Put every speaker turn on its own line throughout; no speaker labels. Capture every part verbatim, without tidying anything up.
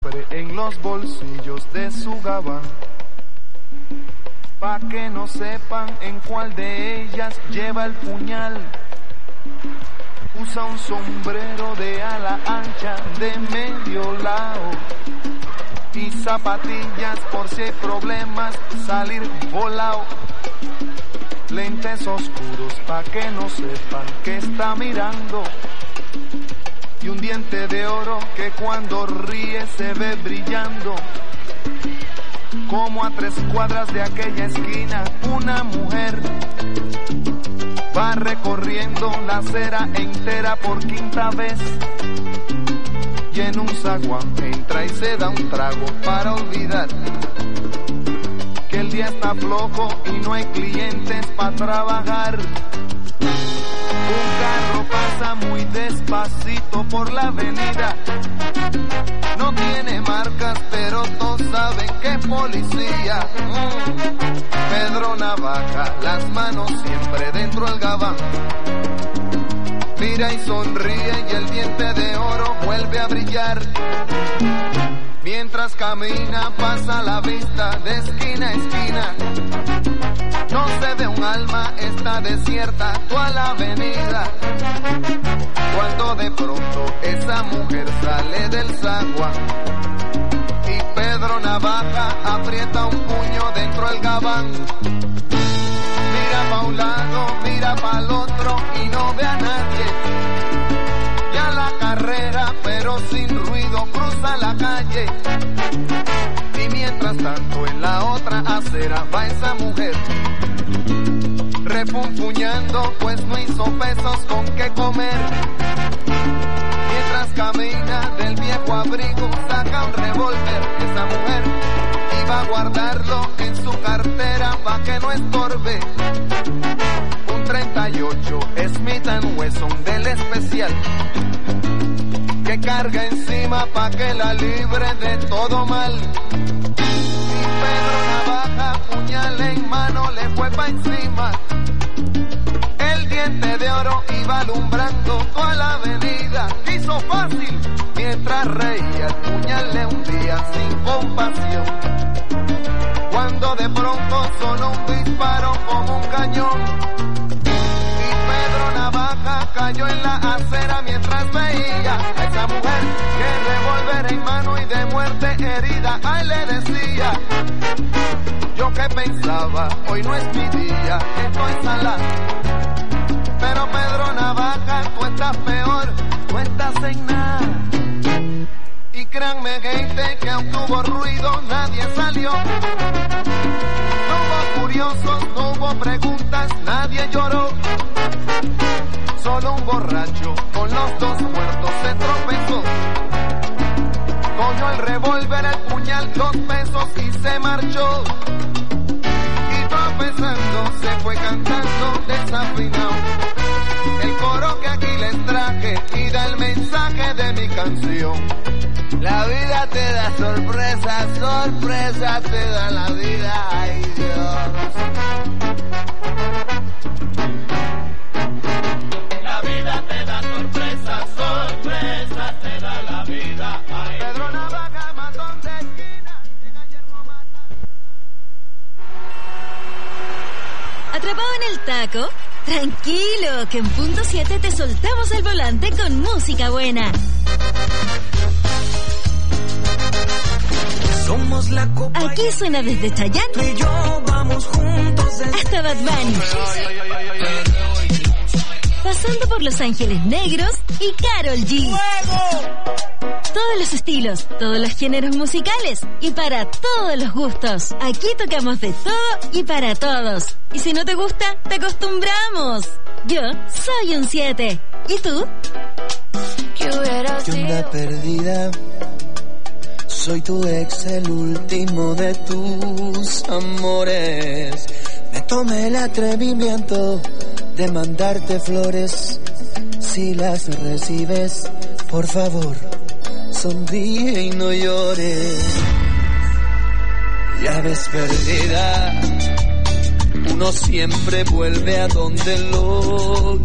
en los bolsillos de su gabán, pa' que no sepan en cuál de ellas lleva el puñal. Usa un sombrero de ala ancha de medio lado y zapatillas por si hay problemas salir volado. Lentes oscuros pa' que no sepan que está mirando, y un diente de oro que cuando ríe se ve brillando. Como a tres cuadras de aquella esquina, una mujer va recorriendo la acera entera por quinta vez, y en un zaguán entra y se da un trago para olvidar que el día está flojo y no hay clientes para trabajar. Un carro pasa muy despacito por la avenida, no tiene marcas pero todos saben que es policía. mm. Pedro Navaja, las manos siempre dentro del gabán, mira y sonríe y el diente de oro vuelve a brillar. Mientras camina pasa la vista de esquina a esquina, no se ve un alma, está desierta toda la avenida. Cuando de pronto esa mujer sale del zaguán y Pedro Navaja aprieta un puño dentro del gabán. Mira pa' un lado, mira pa' el otro y no ve a nadie. Ya la carrera, pero sin ruido, cruza la calle. Y mientras tanto en la otra acera va esa mujer refunfuñando, pues no hizo pesos con qué comer. Mientras camina del viejo abrigo saca un revólver. Esa mujer iba a guardarlo en su cartera pa' que no estorbe. Un treinta y ocho Smith and Wesson del especial, que carga encima pa' que la libre de todo mal. Y Pedro Navaja, puñal en mano, le fue pa' encima. El diente de oro iba alumbrando toda la avenida. Quiso fácil mientras reía, el puñal le hundía sin compasión. Cuando de pronto sonó un disparo como un cañón, y Pedro Navaja cayó en la acera mientras veía a esa mujer que revólver en mano y de muerte herida. Ay, le decía, yo que pensaba, hoy no es mi día, estoy salado. Pero Pedro Navaja, tú estás peor, tú estás en nada. Y créanme gente que aunque hubo ruido nadie salió. No hubo curiosos, no hubo preguntas, nadie lloró. Solo un borracho con los dos muertos se tropezó. Cogió el revólver, el puñal, dos pesos y se marchó. Y tropezando se fue cantando desafinado el coro que aquí les traje y da el mensaje de mi canción. La vida te da sorpresa, sorpresa te da la vida, ay Dios. La vida te da sorpresa, sorpresa te da la vida, ay Dios. Pedro Navaja, matón de esquina, quien ayer no mata.
¿Atrapado en el taco? Tranquilo, que en punto siete te soltamos el volante con música buena.
Somos la copa.
Aquí suena desde Chayanne
Tú y yo vamos juntos desde...
hasta Bad Bunny, pasando por Los Ángeles Negros y Karol G. Todos los estilos, todos los géneros musicales y para todos los gustos. Aquí tocamos de todo y para todos. Y si no te gusta, te acostumbramos. Yo soy un siete. ¿Y tú?
¿Qué hubiera sido?
Yo anda perdida. Soy tu ex, el último de tus amores. Me tomé el atrevimiento de mandarte flores. Si las recibes, por favor, sonríe y no llores. Ya ves, perdida, uno siempre vuelve a donde lo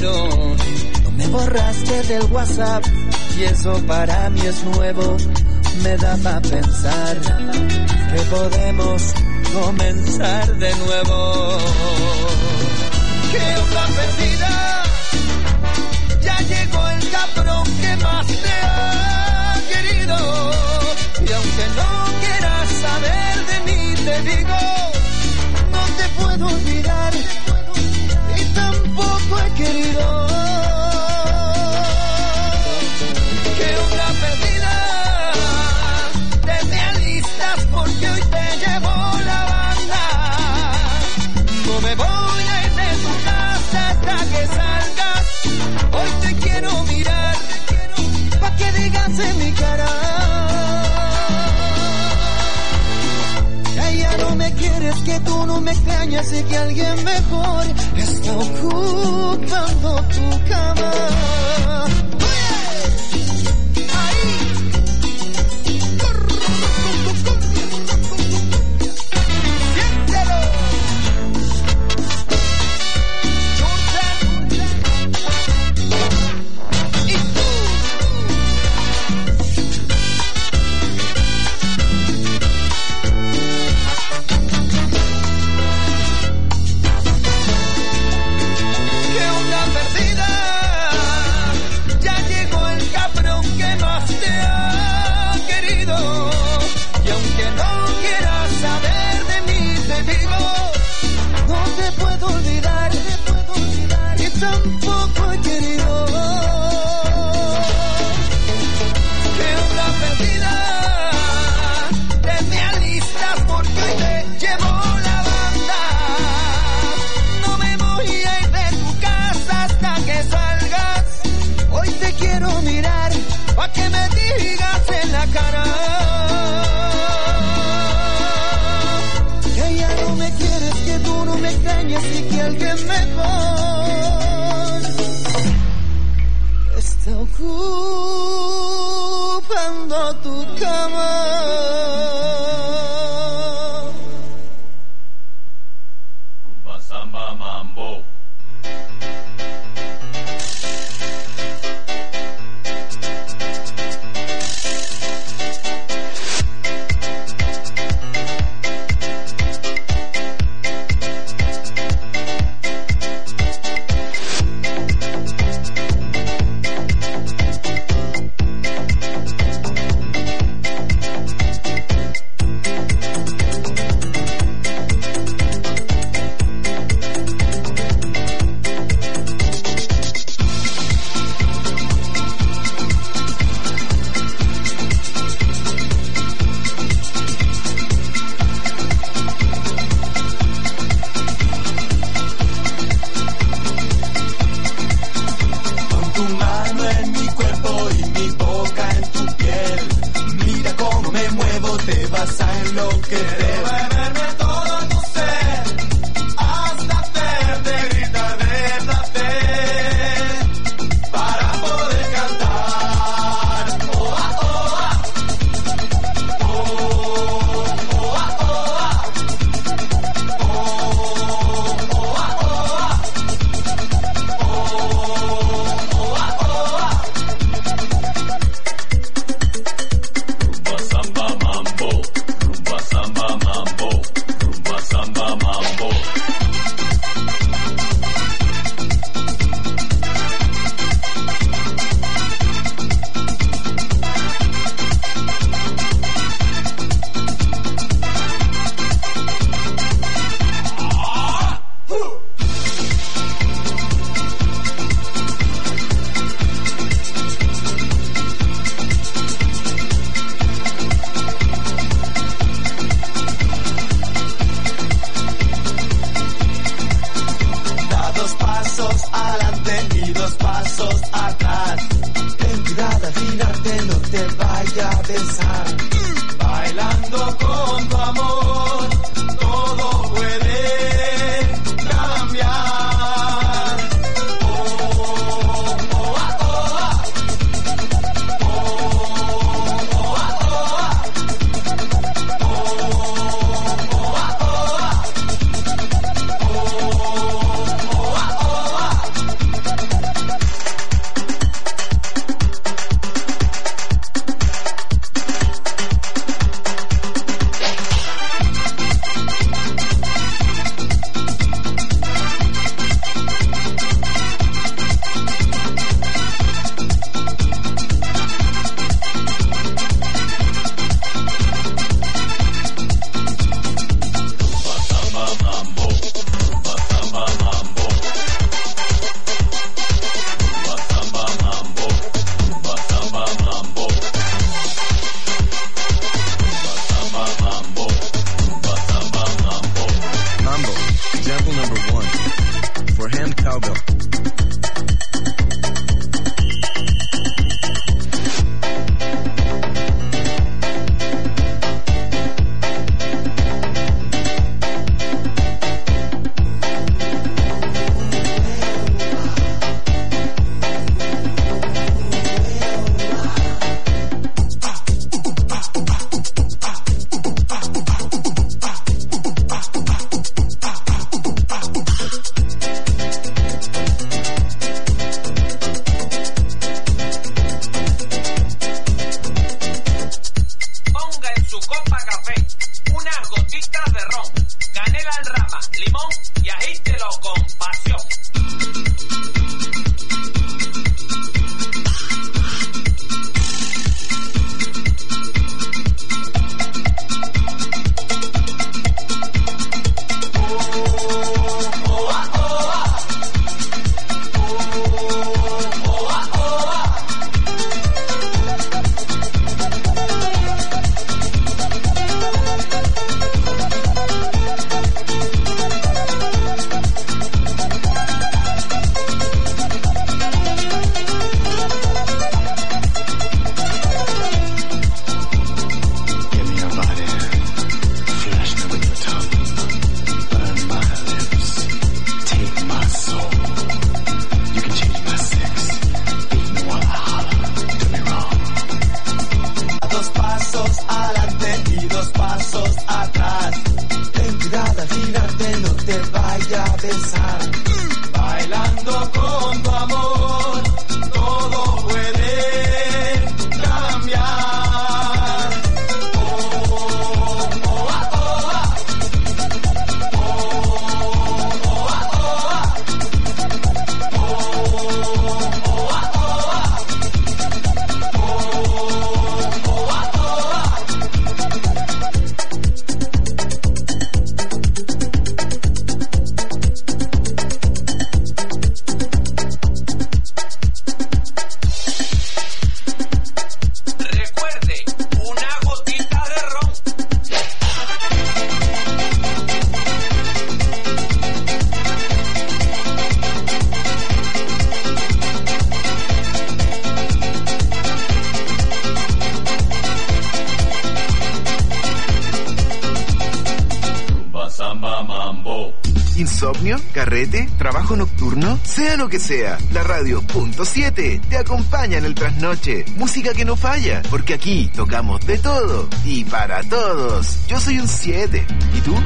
quisieron. No me borraste del WhatsApp y eso para mí es nuevo. me da pa' pensar que podemos comenzar de nuevo.
Que otra perdida, ya llegó el cabrón que más te ha querido. Y aunque no quieras saber de mí, te digo, no te puedo olvidar y tampoco he querido. Que otra perdida, te me alistas porque hoy te llevo la banda. No me voy a ir de tu casa hasta que salgas. Hoy te quiero mirar pa' que digas en mi cara. Ya no me quieres, que tú no me extrañas y que alguien mejor está ocupando tu cama. Tampoco he querido. Que otra perdida, te me alistas porque hoy te llevo la banda. No me voy a ir de tu casa hasta que salgas. Hoy te quiero mirar pa' que me digas en la cara que ya no me quieres, que tú no me extrañas y que alguien mejor está ocupando tu cama.
Rumba, samba, mambo.
su copa café, unas gotitas de ron, canela en rama, limón y agítelo con pasión.
¿Insomnio? ¿Carrete? ¿Trabajo nocturno? Sea lo que sea, la radio punto siete te acompaña en el trasnoche. Música que no falla, porque aquí tocamos de todo y para todos. Yo soy un siete. ¿Y tú?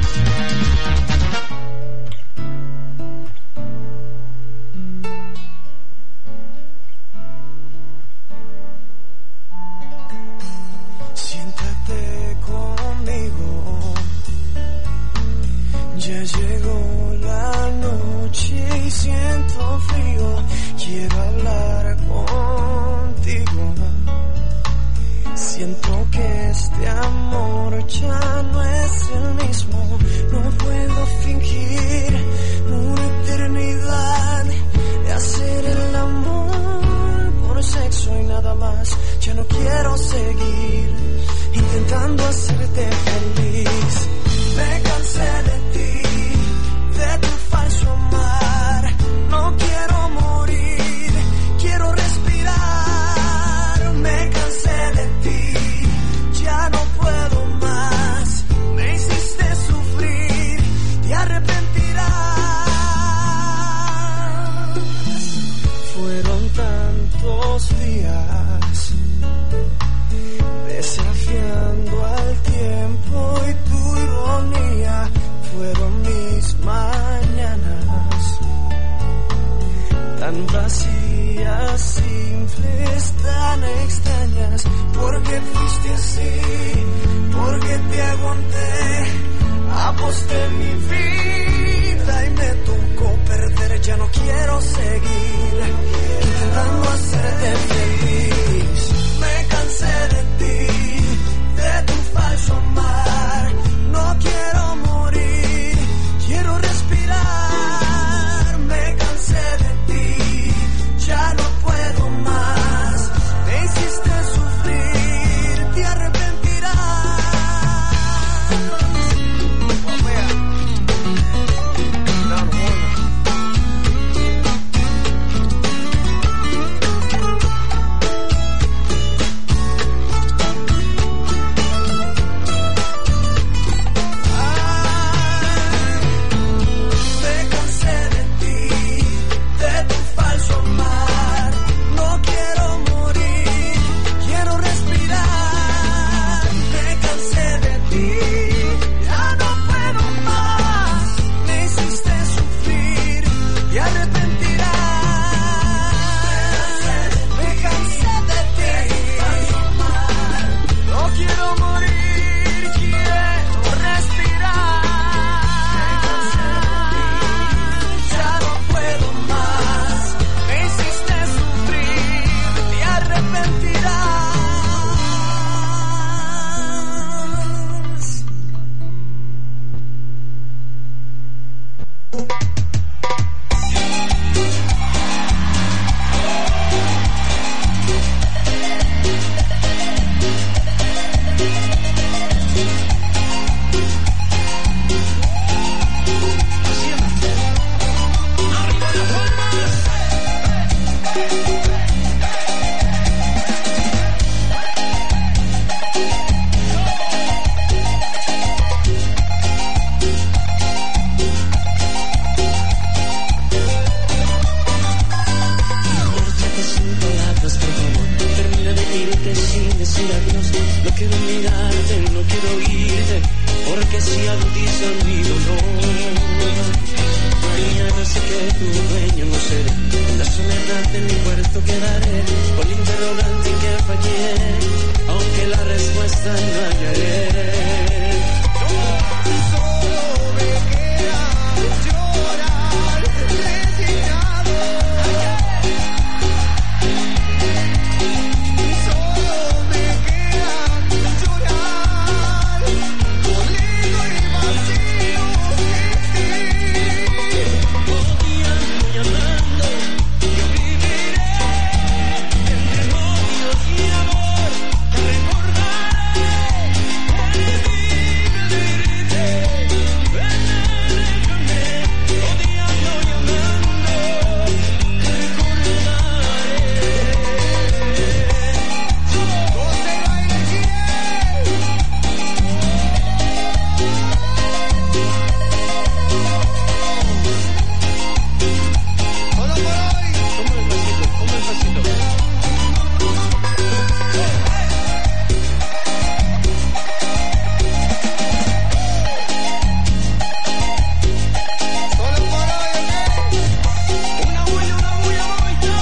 Siéntate conmigo. Ya llegó la noche y siento frío. Quiero hablar contigo. Siento que este amor ya no es el mismo. No puedo fingir una eternidad de hacer el amor por sexo y nada más. Ya no quiero seguir intentando hacerte feliz. Me cansé de ti, de tu falso amar. No quiero morir, quiero respirar. Me cansé de ti, ya no puedo más. Me hiciste sufrir, te arrepentirás. Fueron tantos días desafiando al tiempo y tu ironía. Fueron mis mañanas tan vacías, simples, tan extrañas. Porque fuiste así, porque te aguanté, aposté mi vida y me tocó perder. Ya no quiero seguir intentando hacerte feliz. Me cansé de ti, de tu falso amar. No quiero morir, quiero respirar. Me cansé de ti, ya no puedo más. Me hiciste sufrir, te arrepentirás. quiero mirarte, no quiero oírte, porque si agudiza mi dolor. Mañana sé que tu dueño no seré, en la soledad de mi puerto quedaré, con el interrogante en que fallé, aunque la respuesta no hallaré. Solo me queda llorar, resignado. Solo me queda llorar, dolido y vacío sin ti. Odiando y amando, yo viviré entre odios y amor. Te recordaré el destino de irte. Ven, déjame, odiando y amando, te recordaré. José Baile Girel. Solo por hoy. Toma el pasito, toma el pasito. Solo por hoy, ¿ok? Una bulla, una bulla, bulla.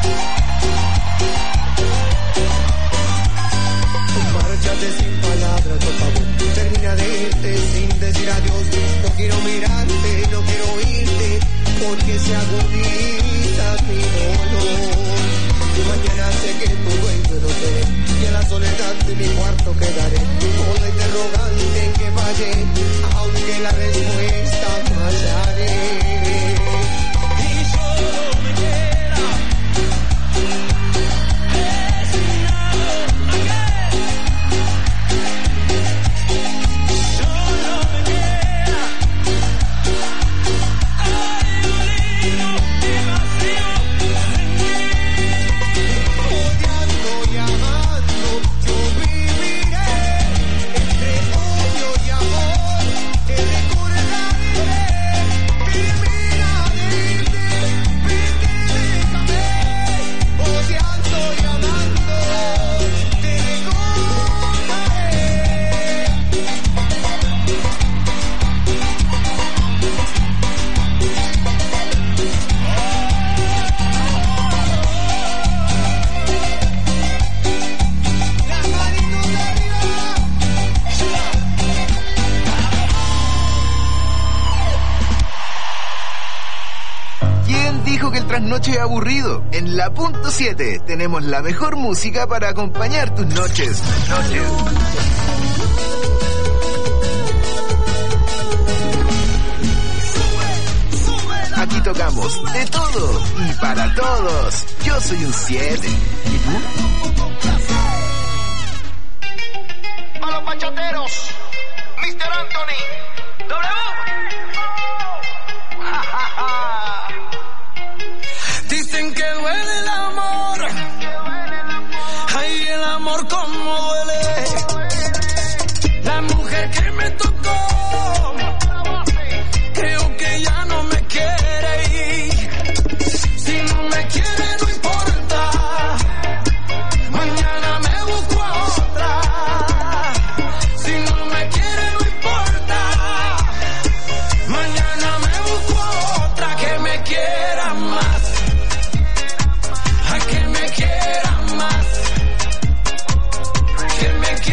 Márchate sin palabras, por favor. Termina de irte sin decir adiós. No quiero mirarte, no quiero oírte, porque se agudiza mi dolor. Y mañana sé que tu dueño no seré, y en la soledad de mi cuarto quedaré, con la interrogante en que fallé, aunque la respuesta no hallaré. Y solo me queda resignado, solo me queda ay, dolido y vacío sin ti. Odiando y amando, yo viviré entre odio y amor. Te recordaré, termina de irte, vete, déjame. Odiando y amando, te recordaré. Las manitos arriba.
¿Quién dijo que el trasnoche es aburrido? En la punto siete tenemos la mejor música para acompañar tus noches. Noches. Aquí tocamos de todo y para todos. Yo soy un siete. ¿Y tú?
A los bachateros, mister Anthony. W. Ja, ja, ja.
Dicen que duele el amor, ay, el amor como duele. La mujer que me tocó, creo que ya no me quiere ir. Si no me quiere no importa, mañana me busco a otra. Si no me quiere no importa, mañana me busco a otra que me quiera más. A que me quiera más, que me quiera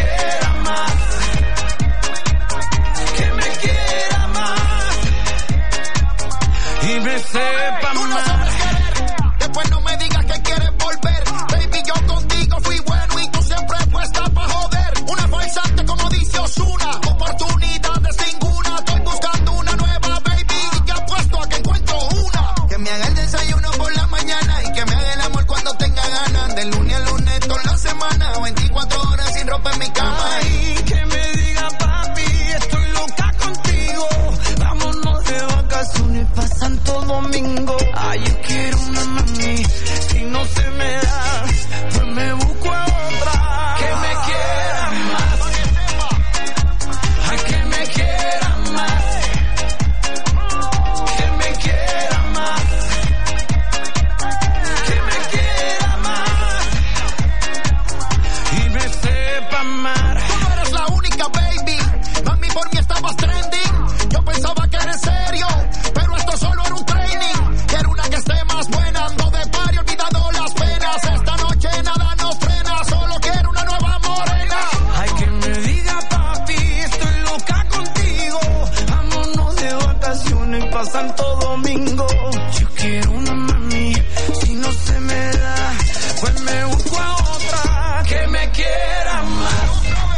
única, baby. Mami, por mí estabas trending. Yo pensaba que era en serio, pero esto solo era un training. Quiero una que esté más buena, ando de party, olvidado las penas. Esta noche nada nos frena, solo quiero una nueva morena.
Hay quien me diga, papi, estoy loca contigo. Vámonos de vacaciones pa' Santo Domingo. Yo quiero una mami, si no se me da, pues me busco a otra que me quiera más.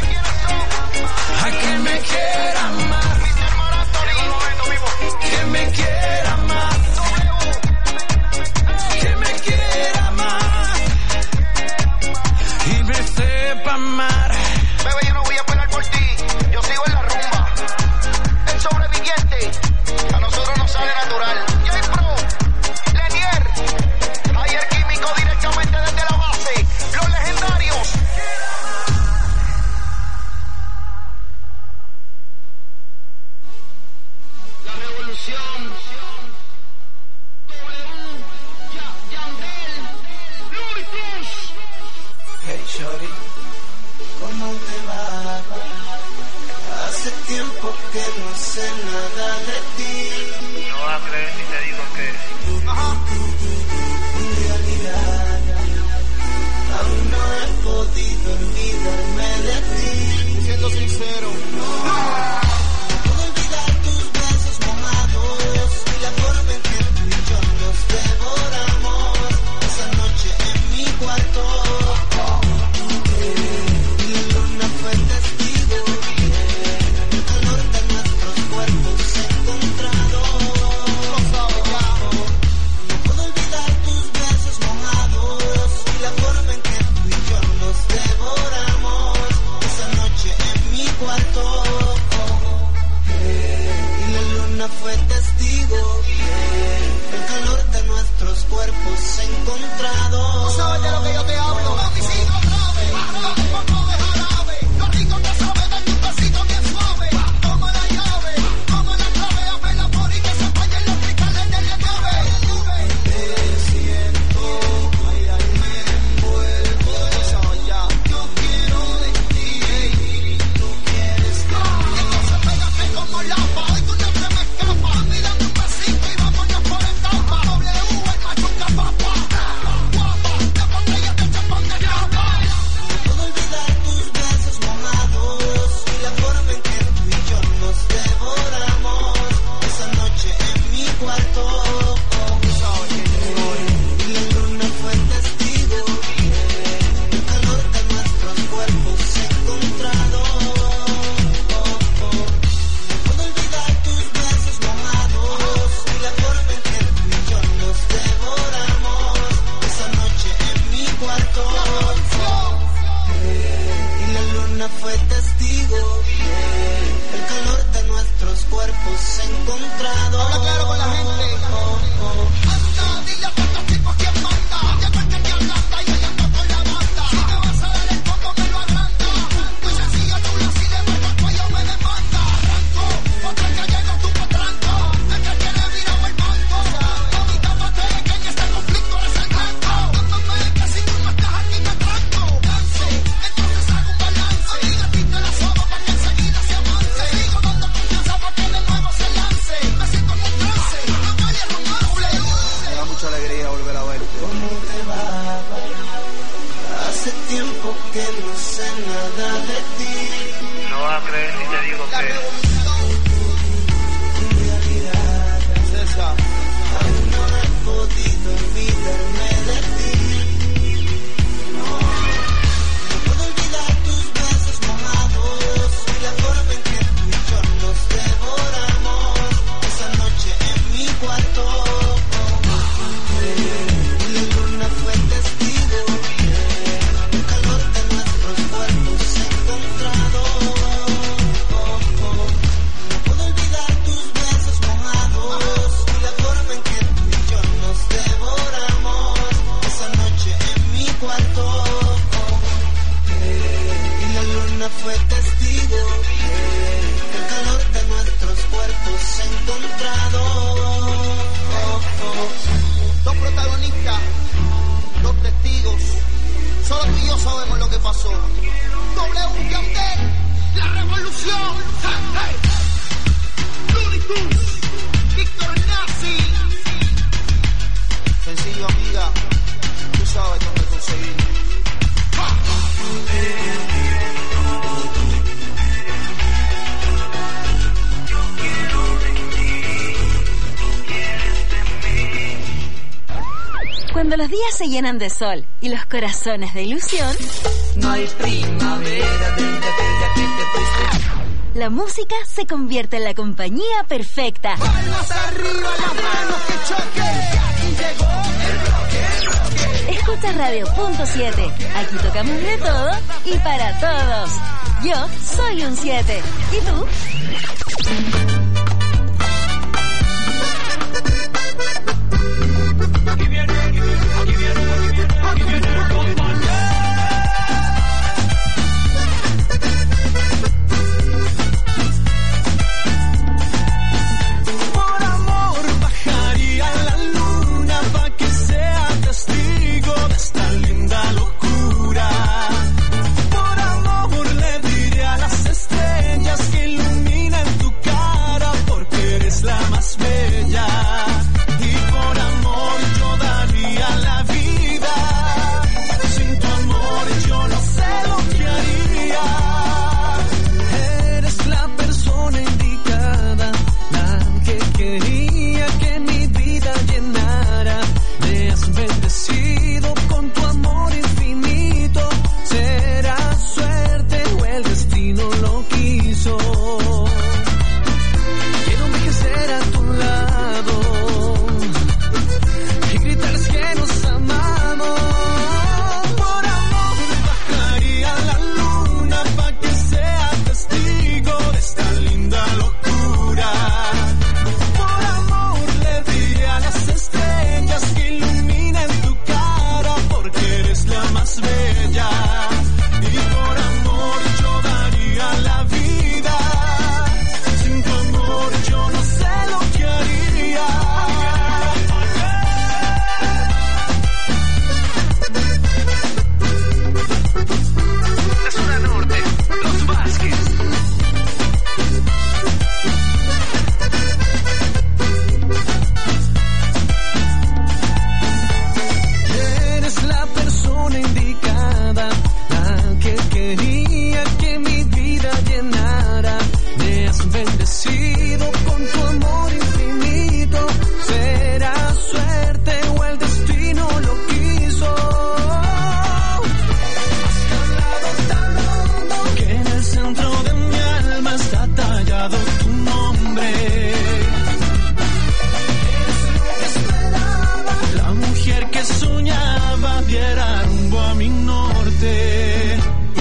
A que me quiera más. Que me quiera más. Que me quiera más. Y me sepa amar.
Bebé, yo no voy a esperar por ti, yo sigo en la rumba. El sobreviviente, a nosotros nos sale natural. J-Pro, Lenier, ayer químico directamente desde la base. Los legendarios.
La revolución. W, Yandel, Luis Cruz.
Hey shorty, ¿cómo te va? Hace tiempo que no sé nada de ti.
No vas a creer si te digo que
En realidad, aún no he podido olvidarme de ti.
Siendo sincero,
Puedo olvidar tus besos mojados y la forma en que tú y yo nos devoramos esa noche en mi cuarto. Y la luna fue testigo, el calor de nuestros cuerpos encontrados. Puedo olvidar tus besos mojados y la forma en que tú y yo nos devoramos esa noche en mi cuarto. Y la luna fue testigo, el calor de nuestros cuerpos encontrados.
¿sabes de lo que yo te hablo? Mami, sigo grave, dame un poco de jarabe. Lo rico que sabe, dame un besito bien suave. Toma la llave, toma la clave, hazme el amor y que se apañen los cristales de la nave.
Te siento, ay, ay, me envuelvo.
Yo quiero de ti,
Tú quieres que
entonces pégate como lapa, hoy tú no te me escapas. Mí dame un besito y vámonos por etapa. W, el machuca papá, guapa, la botella de champán de capa.
puedo olvidar tus besos mojados y la forma en que tú y yo nos devoramos esa noche en mi cuarto. Y la luna fue testigo, el calor de nuestros cuerpos encontrados. Puedo olvidar tus besos mojados y la forma en que tú y yo nos devoramos esa noche en mi cuarto. Y la luna fue testigo, el calor de nuestros cuerpos encontrados.
Habla claro con la gente. Anda, dile a todos estos tipos quién manda. Llegó el que te ablanda y ella anda con la banda. Si te vas a dar el poco me lo agranda. Muy sencilla, chula, si le meto el cuello me demanda. Arranco, otra que llega tu potranco. El que tiene virado el banco. Mamita, parte de que en este conflicto eres el blanco. Dándome que si tú no estás aquí me tranco. Dance, entonces hago un balance. Amiga, quita la soga pa' que enseguida se avance. Sigo dando confianza pa' que de nuevo se lance. Me siento en un trance, no vale romance.
Me da mucha alegría volver a
Cuando los días se llenan de sol y los corazones de ilusión,
no hay primavera desde aquella que te fuiste.
La música se convierte en la compañía perfecta.
Palmas arriba, las manos que choquen. Aquí llegó el rock, el rock.
Escucha Radio Punto siete. Aquí tocamos de todo y para todos. Yo soy un siete. ¿Y tú?
Aquí viene, aquí viene, aquí viene, aquí viene el comandante. Por amor bajaría la luna pa' que sea testigo de esta linda locura. Por amor le diré a las estrellas que iluminan tu cara porque eres la más bella. La vida, sin tu amor yo no sé lo que haría. Eres la persona indicada, la que quería que mi vida llenara. Me has bendecido con tu amor infinito. Será suerte o el destino lo quiso. Quiero envejecer a tu lado y gritarles que nos amamos. Por amor bajaría la luna pa' que sea testigo de esta linda locura. Por amor le diré a las estrellas que iluminen tu cara porque eres la más bella. Y por amor yo daría la vida. Sin tu amor yo no sé lo que haría. La zona norte, los Vázquez. Eres la persona indicada, la que quería que mi vida llenara. Me has bendecido con tu amor infinito. Será suerte o el destino lo quiso. Que en el centro de mi alma está tallado tu nombre. Eres lo que esperaba, la mujer que soñaba diera rumbo a mi norte.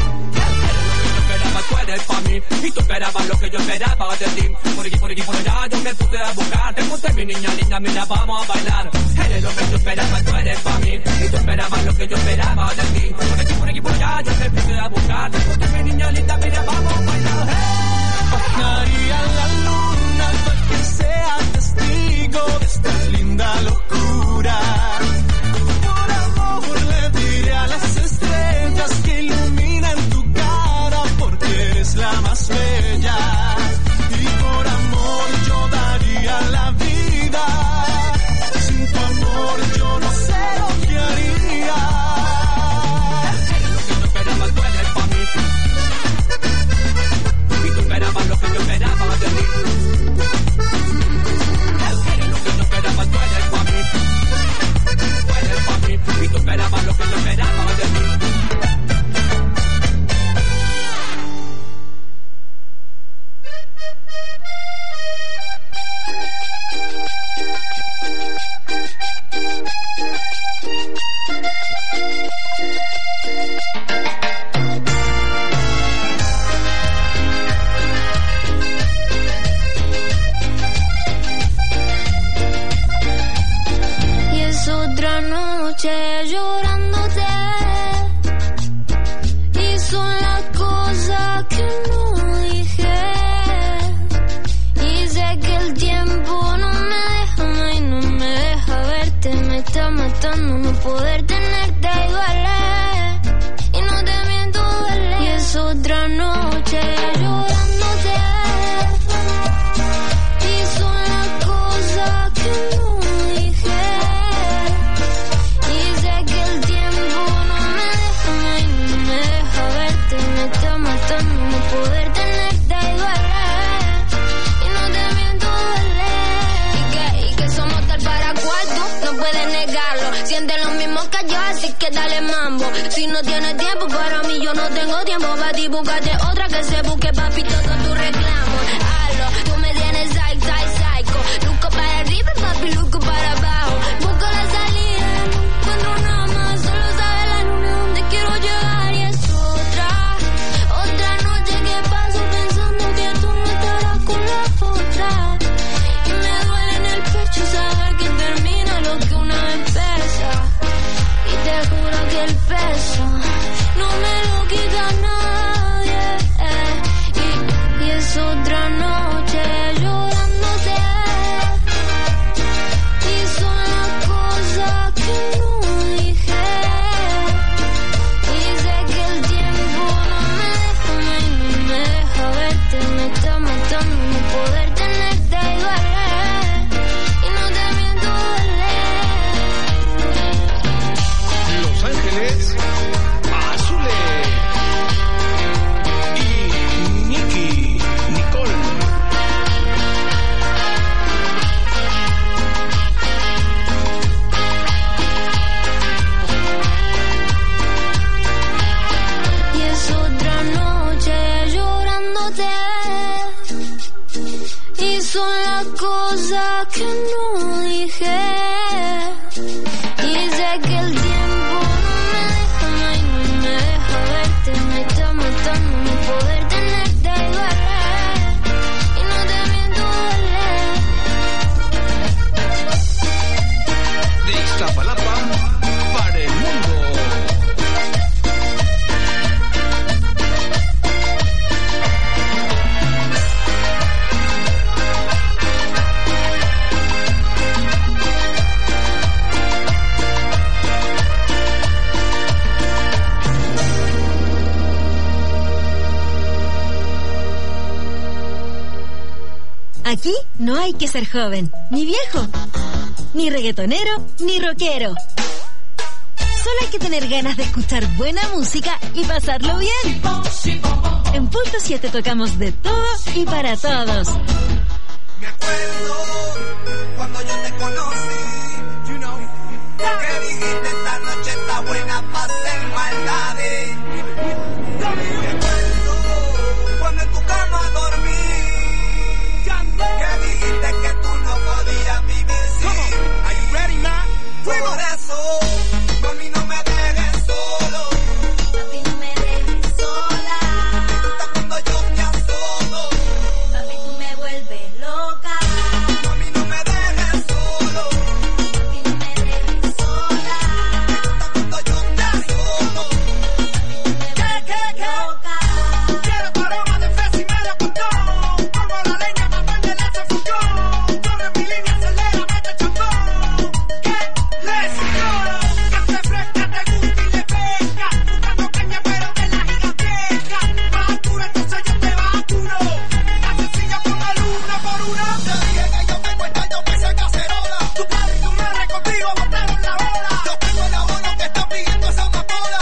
Tú eres pa' mí y tú esperabas lo que yo esperaba de ti. Por aquí, por aquí, por allá yo me puse a buscar. Te puse mi niña, niña, mira, vamos a bailar. Eres lo que yo esperaba, tú eres pa' mí y tú esperabas lo que yo esperaba de ti. Por aquí, por aquí, por allá yo me puse a buscar. Te puse mi niña, linda, mira, vamos a bailar. Hey. Bajaría la luna para que sea testigo de esta linda locura. Por amor le diré a las estrellas que iluminan tu cara porque eres la más bella. Y por amor yo daría la vida. Sin tu amor yo no sé lo que haría. Eres lo que yo esperaba, tú eres pa' mí. Y tú esperabas lo que yo esperaba de ti. Eres lo que yo esperaba, tú eres pa' mí. Tú eres pa' mí. Y tú esperabas lo que yo esperaba de ti.
Si no tienes tiempo para mí, yo no tengo tiempo para ti. Búscate otra que se busque, papi, todo tu reclamo. Halo, tú me tienes psych, psych, psycho. Luco para arriba, papi, luco para abajo. Busco la salida, no encuentro nada más. Solo sabe la luna donde quiero llegar. Y es otra, otra noche que paso pensando que tú no estarás con la otra. Y me duele en el pecho saber que termina lo que una vez empieza. Y te juro que el peso no me lo quita nadie, eh. y, y es otra noche llorándote. Y son las cosas que no dije. Y sé que el tiempo no me deja, no me deja verte. Me está matando no poder tenerte y duele. Y no te miento, duele.
Los Ángeles Azules y Nicky Nicole.
Y es otra noche llorándote. Y son las cosas que no dije. Y sé que el tiempo no me deja, no, y no me deja verte. Me está matando no poder tenerte y duele. Y no te miento, duele.
De Iztapalapa para el mundo.
Aquí no hay que ser joven, ni viejo, ni reggaetonero, ni rockero. Solo hay que tener ganas de escuchar buena música y pasarlo bien. En Punto siete tocamos de todo y para todos.
Me acuerdo cuando yo te conocí, you know, que dijiste esta noche está buena para hacer maldades. Me acuerdo cuando en tu cama dormí, que dijiste que tú no podías vivir sin. Are you ready, man? Por eso, mami, no me dejes solo.
Papi, no me dejes sola.
Me gusta cuando yo te asomo.
Papi, tú me vuelves loca.
Mami, no me dejes solo.
Papi, no me dejes sola.
Me gusta cuando yo te asomo.
¿Qué, qué, qué? Loca.
Quiero tu aroma de fresa y melocotón. Pongo la leña para prender ese fogón. Corre mi línea, acelera, mete chambón. ¿Qué? Let's go. Café fresca, te gusta y le pesca. Buscando caña pero de la gigantesca. Más altura, entonces yo te vacuno. La sencilla con la luna por una. Te dije que yo tengo esta yo me sé cacerola. Tu padre y tu madre contigo botaron la bola. Yo tengo el abono que está pidiendo esa amapola.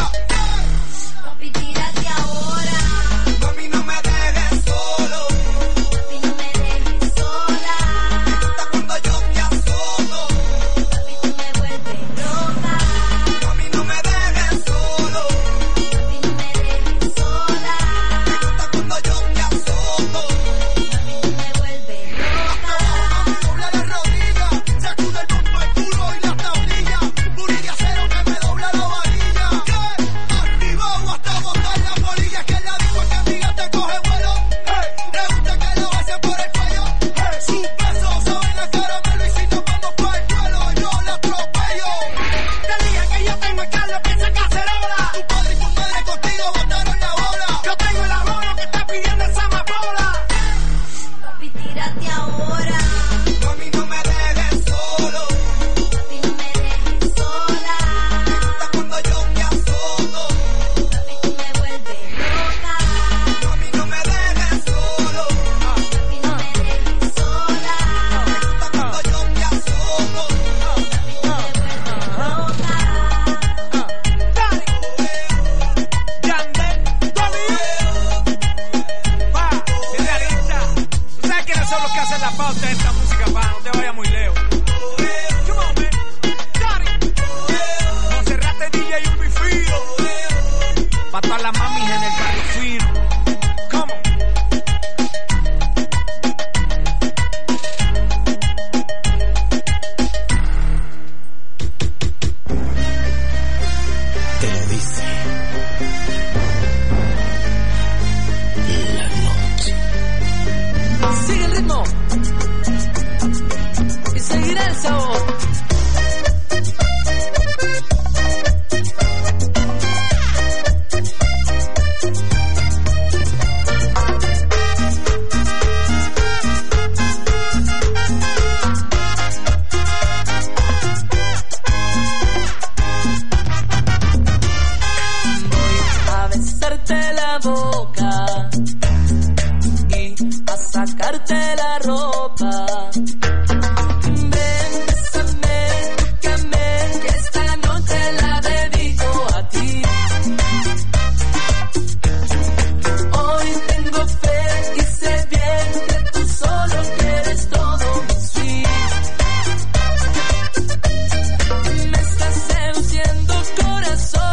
Papi, tírate ahora.
Mami, no me dejes solo.
Papi, no me dejes sola.
Me gusta cuando yo te asomo.
Papi, tú me vuelves loca.
Mami, no me dejes solo.
Papi, no me dejes sola.
Me gusta cuando yo te asomo.
Papi, tú me vuelves loca.
Dobla la rodilla, sacude el bombo, el culo y las tablillas. Burilla acero que me dobla la varilla. ¿Qué? Activado hasta botar la polilla. Es que la disco que amiga te coge vuelo. Hey, le gusta que lo besen por el cuello. Hey, su peso sabe la caramelo y si nos vamos por el suelo yo la atropello. Te dije que yo tengo el Carlos que se cacerola. Tu padre y tu madre contigo botaron la bola. Yo tengo el abono que está pidiendo esa amapola.
Papi, tírate ahora.
Mami, no me dejes solo.
Papi, no me dejes sola.
Me gusta cuando yo te asomo.
Papi, tú me vuelves loca.
Mami, no me dejes solo.
Papi, no me dejes sola.
Me gusta cuando yo te asomo.
Papi, tú me vuelves loca.
Yandel, pa, si es realista, tú sabes quiénes son los que hacen la pauta de esta música, pa, no te vayas muy lejos. Come on, man. Daddy. Monserrate, D J y un bifío.
Pa' todas las mamis en el barrio Fir. Come on.
Te lo dice la noche.
Sigue el ritmo y seguirá el sabor. Boca y a sacarte la ropa. Ven, bésame, tócame, que esta noche la dedico a ti. Hoy tengo fe y sé bien que tú solo quieres todo mi sweet. Me estás seduciendo, corazón.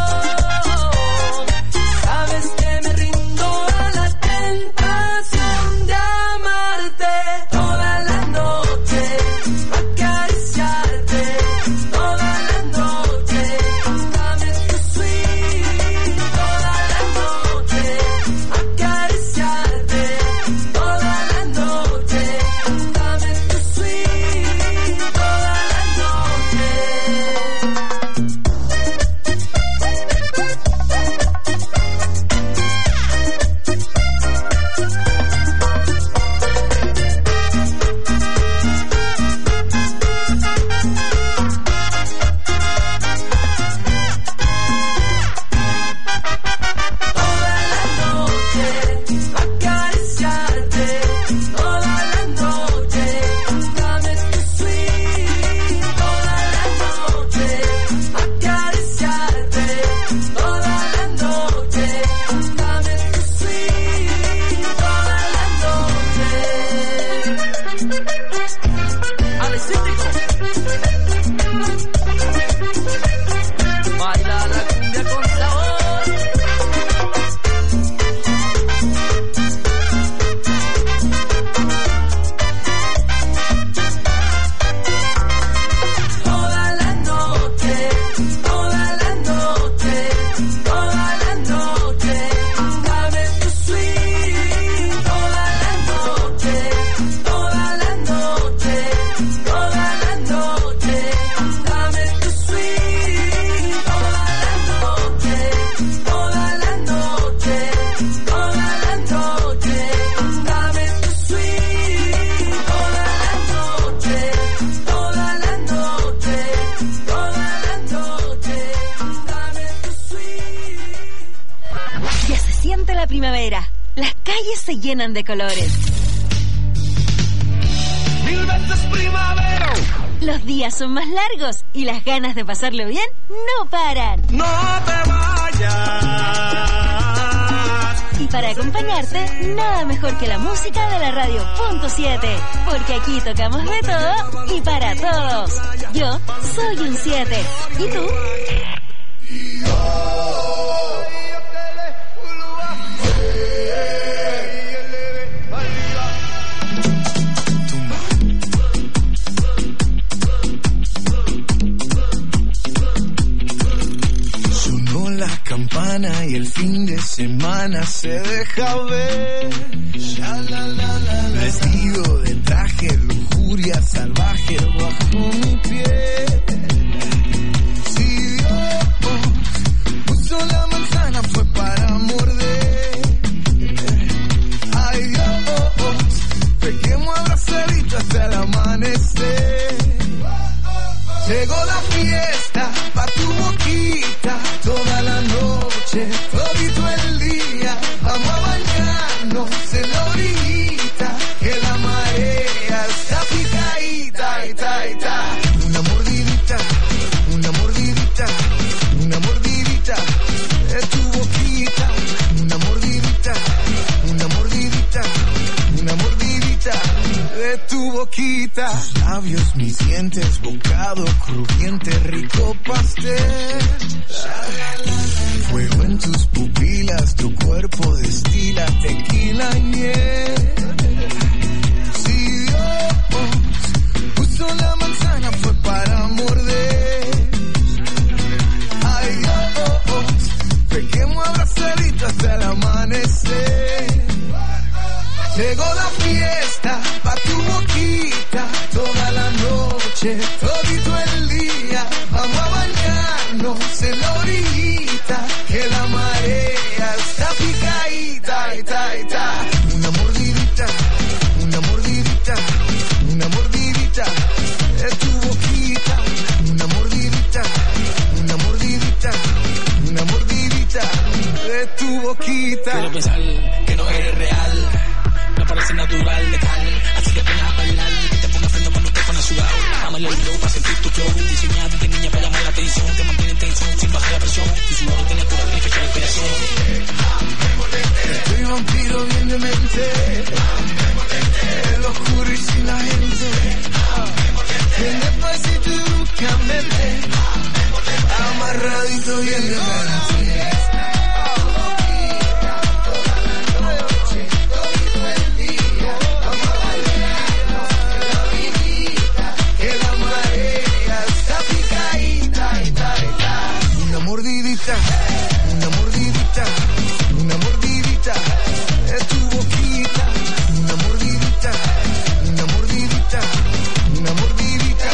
Llenan de colores.
Mil veces primavera.
Los días son más largos y las ganas de pasarlo bien no paran.
No te vayas.
Y para acompañarte, nada mejor que la música de la radio punto siete, porque aquí tocamos de todo y para todos. Yo soy un siete. ¿Y tú?
Y el fin de semana se deja ver. Vestido de traje, lujuria salvaje bajo mi piel. Si Dios puso la manzana fue para morder. Ay Dios, peguemos abrazaditos hasta el amanecer. Llegó la fiesta pa' tu boquita, toda la noche, todito el día, vamos a bañarnos en la orillita, que la marea está picadita, ita, ita. Una mordidita, una mordidita, una mordidita de tu boquita, una mordidita, una mordidita, una mordidita de tu boquita.
boquita.
Tus labios, mis dientes, bocado crujiente, rico pastel. Fuego en tus pupilas, tu cuerpo destila tequila y miel. Si Dios puso la manzana fue para morder. Ay Dios, pequemos abrazaditos hasta el amanecer. Llegó la fiesta pa' tu boquita, toda la noche, todito el día. Vamos a bañarnos en la orillita, que la marea está picadita, ita, ita. Una mordidita, una mordidita, una mordidita de tu boquita. Una mordidita, una mordidita, una mordidita de tu boquita.
Quiero pensar que no eres real, me parece natural, letal, así que ven a bailar, que te ponga freno cuando te pones sudado. Amale el flow para sentir tu flow, diseñado de niña para llamar la atención, te mantiene en tensión sin bajar la presión, y su no tiene por abrir fecha de inspiración.
Estoy vampiro bien de mente, el oscuro y sin la gente. Ven despacito y búscame, amarradito bien de mente. Una mordidita, una mordidita, una mordidita de tu boquita. Una mordidita, una mordidita, una mordidita.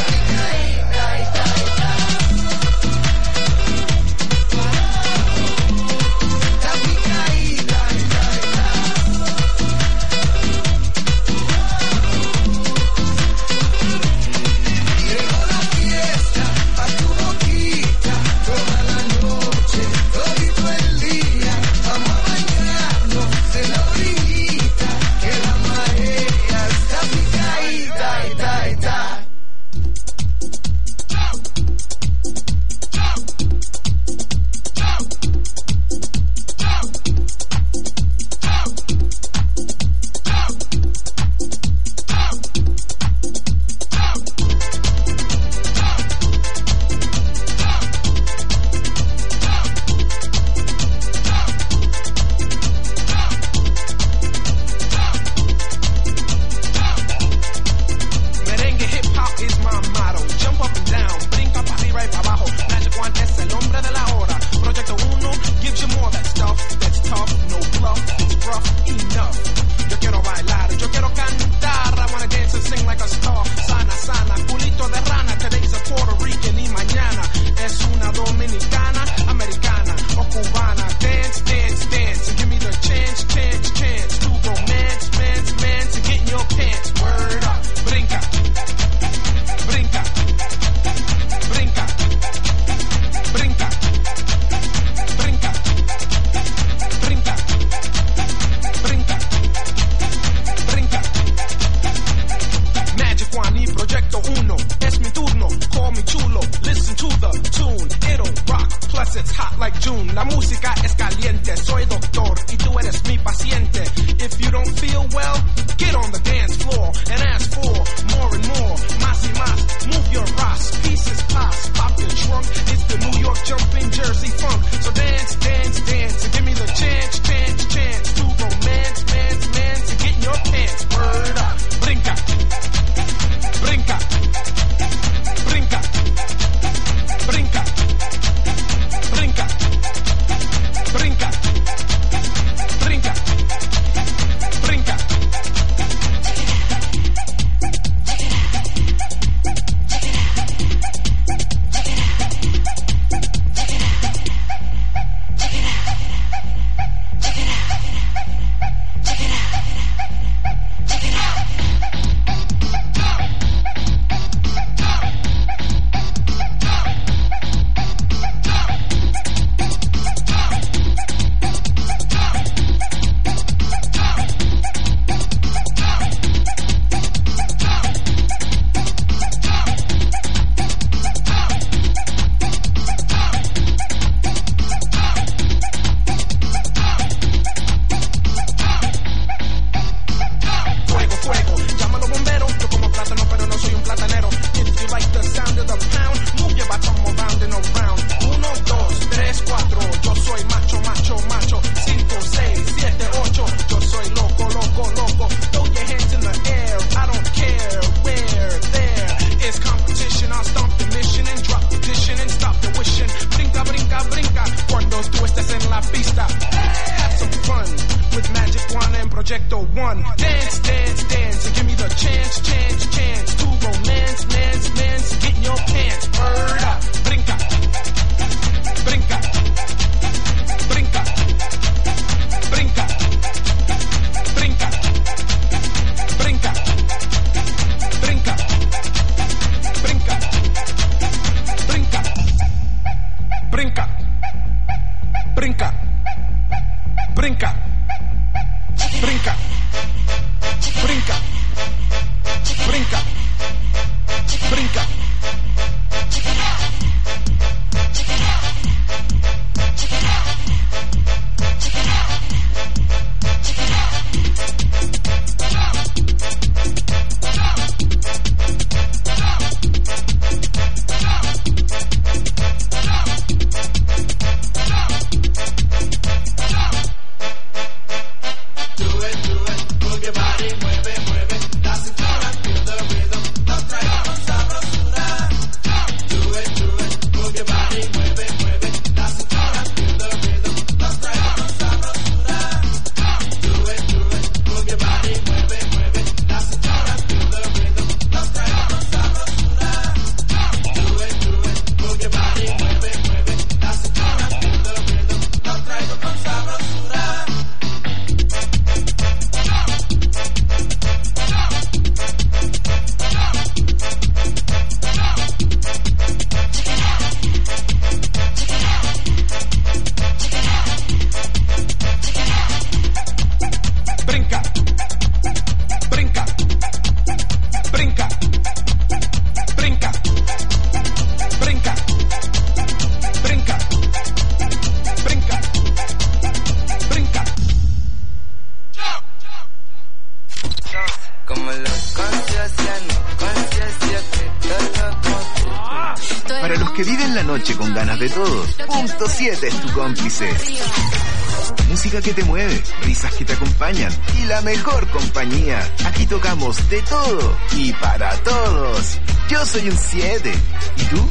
De todos, punto siete es tu cómplice. Música que te mueve, risas que te acompañan y la mejor compañía. Aquí tocamos de todo y para todos. Yo soy un siete. ¿Y tú?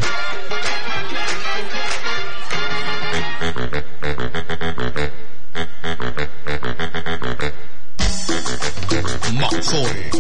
Mazore.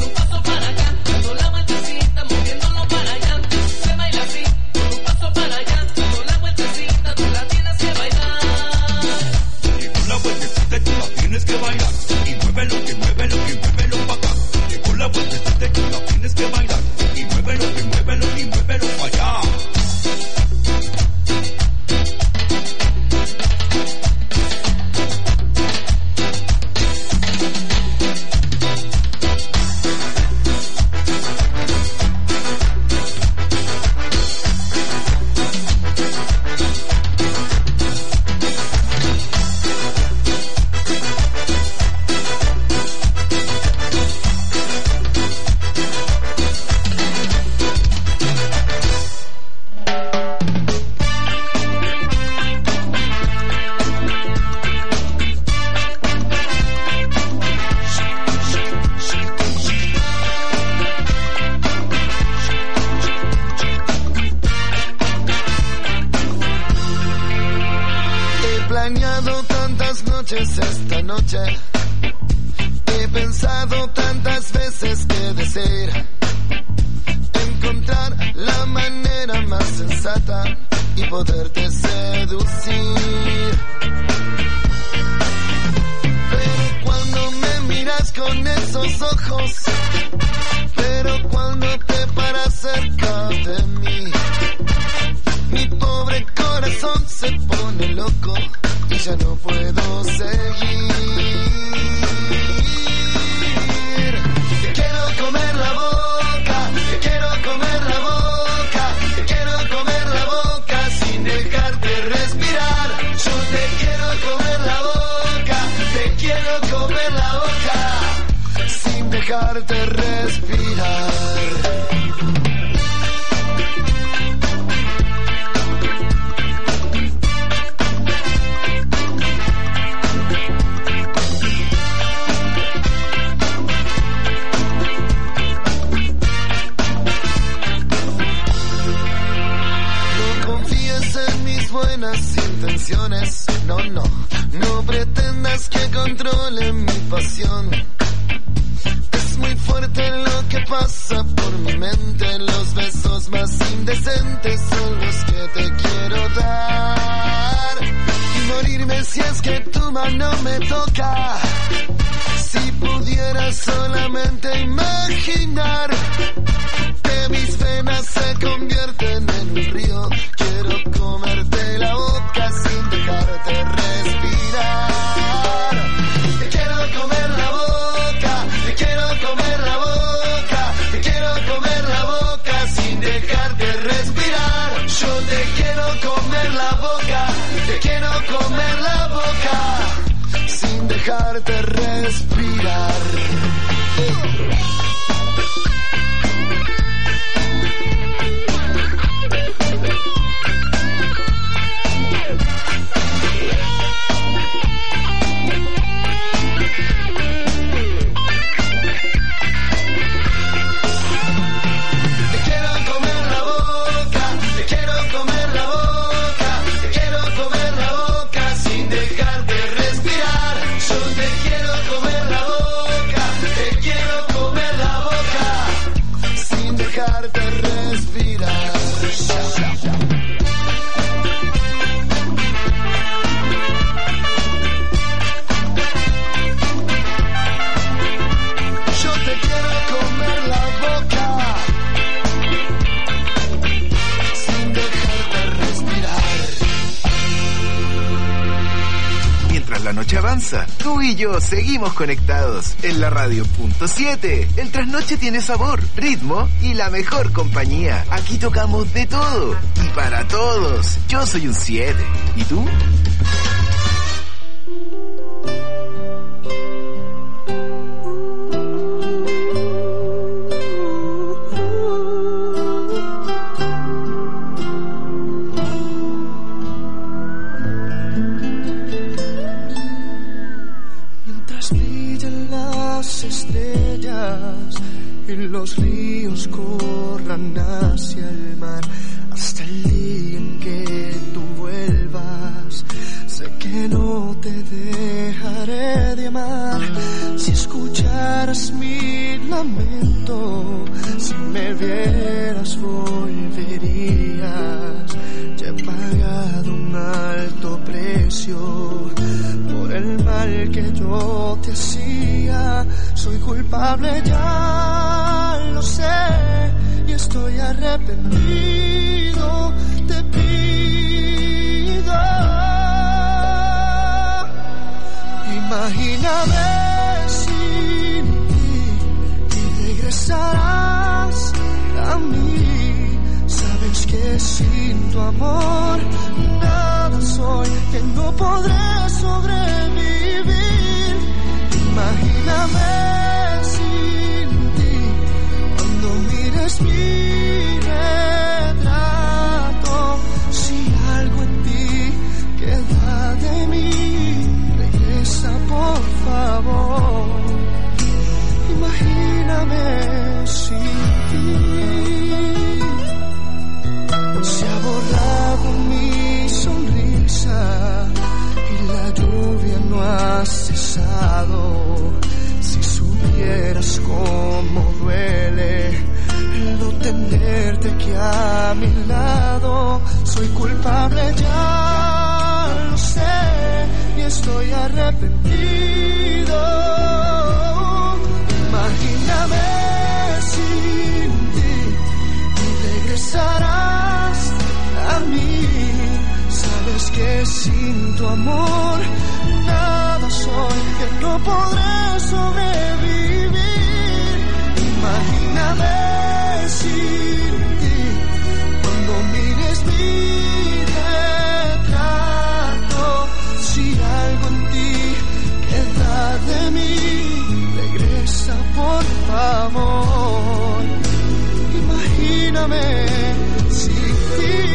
Para allá, se baila así, con un paso para allá.
noches esta noche. He pensado tantas veces que decir, encontrar la manera más sensata y poderte seducir. Pero cuando me miras con esos ojos, pero cuando te paras cerca de mí, mi pobre corazón se pone loco y ya no puedo seguir. Te quiero comer la boca, te quiero comer la boca, te quiero comer la boca sin dejarte respirar. Yo te quiero comer la boca, te quiero comer la boca sin dejarte respirar. No, no, no pretendas que controle mi pasión. Es muy fuerte lo que pasa por mi mente. Los besos más indecentes son los que te quiero dar. Y morirme si es que tu mano me toca. Si pudiera solamente imaginar que mis venas se convierten en un río. Quiero comerte la boca sin dejarte respirar. Te quiero comer la boca, te quiero comer la boca, te quiero comer la boca sin dejarte respirar. Yo te quiero comer la boca, te quiero comer la boca sin dejarte respirar.
Avanza, tú y yo seguimos conectados en la radio punto siete. El trasnoche tiene sabor, ritmo y la mejor compañía. Aquí tocamos de todo y para todos. Yo soy un siete. ¿Y tú?
Los ríos corran hacia el mar hasta el día en que tú vuelvas. Sé que no te dejaré de amar. Si escucharas mi lamento, si me vieras volverías. Ya he pagado un alto precio por el mal que yo te hacía. Soy culpable ya, lo sé, y estoy arrepentido, te pido. Imagíname sin ti y regresarás a mí. Sabes que sin tu amor nada soy, que no podré sobrevivir. Imagíname mi retrato, si algo en ti queda de mí, regresa por favor. Imagíname sin ti. Se ha borrado mi sonrisa y la lluvia no soy culpable, ya lo sé, y estoy arrepentido. Imagíname sin ti y regresarás a mí. Sabes que sin tu amor nada soy, que no podré sobrevivir. Imagíname sin ti, cuando mires mi retrato, si algo en ti queda de mí, regresa por favor. Imagíname sin ti.